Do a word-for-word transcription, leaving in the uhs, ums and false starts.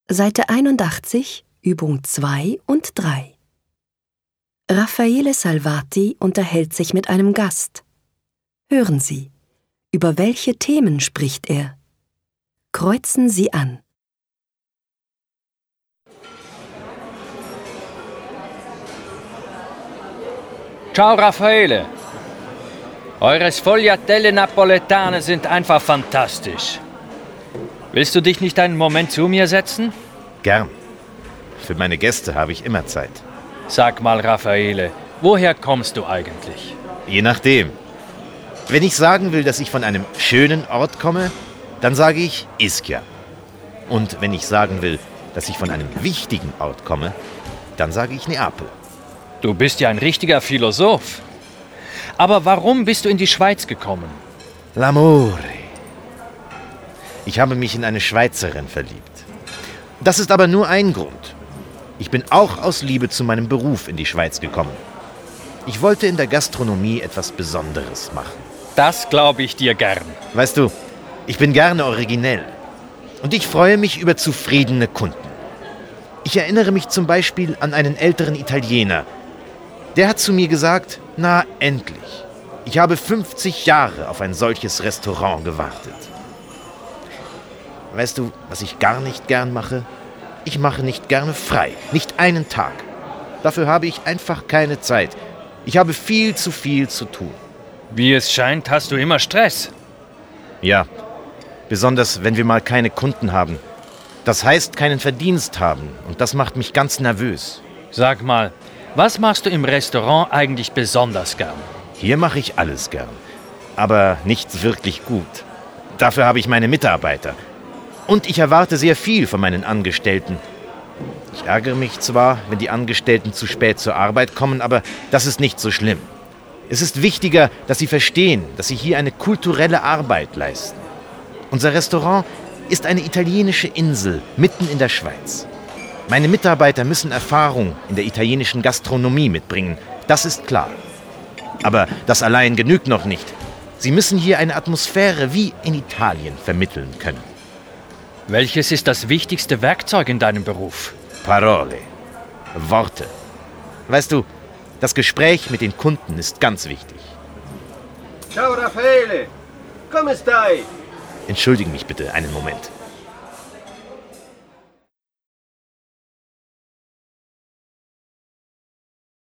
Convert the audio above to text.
Seite einundachtzig, Übung zwei und drei. Raffaele Salvati unterhält sich mit einem Gast. Hören Sie, über welche Themen spricht er? Kreuzen Sie an. Ciao Raffaele. Eure Sfogliatelle Napoletane sind einfach fantastisch. Willst du dich nicht einen Moment zu mir setzen? Gern. Für meine Gäste habe ich immer Zeit. Sag mal, Raffaele, woher kommst du eigentlich? Je nachdem. Wenn ich sagen will, dass ich von einem schönen Ort komme, dann sage ich Ischia. Und wenn ich sagen will, dass ich von einem wichtigen Ort komme, dann sage ich Neapel. Du bist ja ein richtiger Philosoph. Aber warum bist du in die Schweiz gekommen? L'amore. Ich habe mich in eine Schweizerin verliebt. Das ist aber nur ein Grund. Ich bin auch aus Liebe zu meinem Beruf in die Schweiz gekommen. Ich wollte in der Gastronomie etwas Besonderes machen. Das glaube ich dir gern. Weißt du, ich bin gerne originell. Und ich freue mich über zufriedene Kunden. Ich erinnere mich zum Beispiel an einen älteren Italiener. Der hat zu mir gesagt, na endlich. Ich habe fünfzig Jahre auf ein solches Restaurant gewartet. Weißt du, was ich gar nicht gern mache? Ich mache nicht gerne frei, nicht einen Tag. Dafür habe ich einfach keine Zeit. Ich habe viel zu viel zu tun. Wie es scheint, hast du immer Stress. Ja, besonders wenn wir mal keine Kunden haben. Das heißt, keinen Verdienst haben und das macht mich ganz nervös. Sag mal, was machst du im Restaurant eigentlich besonders gern? Hier mache ich alles gern, aber nichts wirklich gut. Dafür habe ich meine Mitarbeiter. Und ich erwarte sehr viel von meinen Angestellten. Ich ärgere mich zwar, wenn die Angestellten zu spät zur Arbeit kommen, aber das ist nicht so schlimm. Es ist wichtiger, dass sie verstehen, dass sie hier eine kulturelle Arbeit leisten. Unser Restaurant ist eine italienische Insel mitten in der Schweiz. Meine Mitarbeiter müssen Erfahrung in der italienischen Gastronomie mitbringen, das ist klar. Aber das allein genügt noch nicht. Sie müssen hier eine Atmosphäre wie in Italien vermitteln können. Welches ist das wichtigste Werkzeug in deinem Beruf? Parole. Worte. Weißt du, das Gespräch mit den Kunden ist ganz wichtig. Ciao Raffaele, come stai? Entschuldige mich bitte einen Moment.